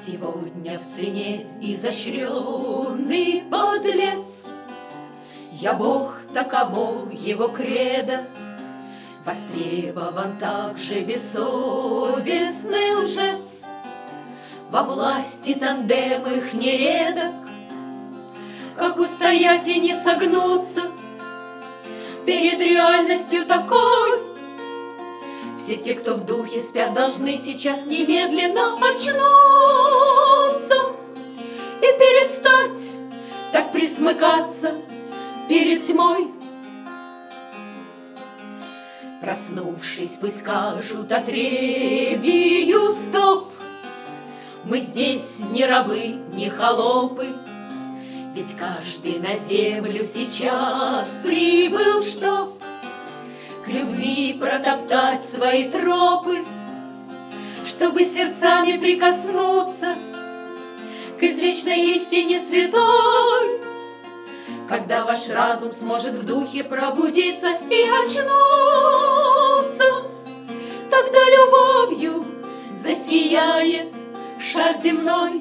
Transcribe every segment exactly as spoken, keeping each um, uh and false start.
Сегодня в цене изощренный подлец. Я Бог, таково его кредо, востребован также бессовестный лжец. Во власти тандем их нередок, как устоять и не согнуться перед реальностью такой. Все те, кто в духе спят, должны сейчас немедленно очнуться и перестать так присмыкаться перед тьмой. Проснувшись, пусть скажут отребью стоп. Мы здесь не рабы, не холопы, ведь каждый на землю сейчас прибыл, чтоб к любви протоптать свои тропы, чтобы сердцами прикоснуться к извечной истине святой. Когда ваш разум сможет в духе пробудиться и очнуться, тогда любовью засияет шар земной.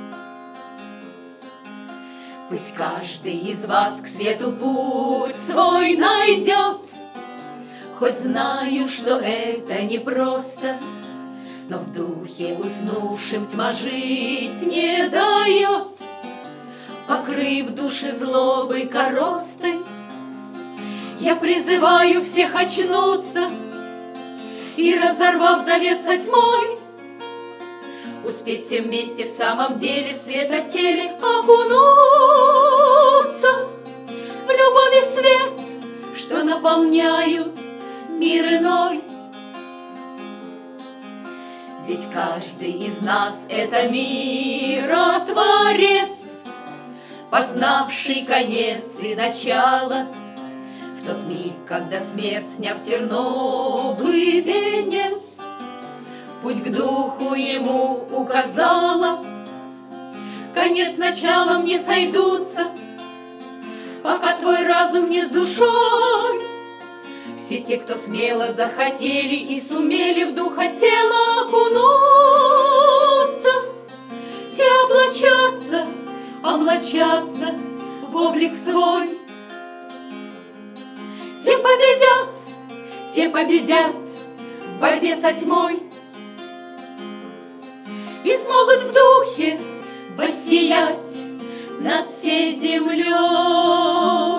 Пусть каждый из вас к свету путь свой найдет. Хоть знаю, что это непросто, но в духе уснувшим тьма жить не дает. Покрыв души злобой коростой, я призываю всех очнуться и, разорвав завет со тьмой, успеть все вместе в самом деле в светотеле окунуться в любовь и свет, что наполняют мир иной. Ведь каждый из нас — это миротворец, познавший конец и начало, в тот миг, когда смерть, сняв терновый венец, путь к духу ему указала. Конец с началом не сойдутся, пока твой разум не с душой. Все те, кто смело захотели и сумели в духа тело окунуться, те облачатся, облачатся в облик свой. Те победят, те победят в борьбе со тьмой и смогут в духе воссиять над всей землей.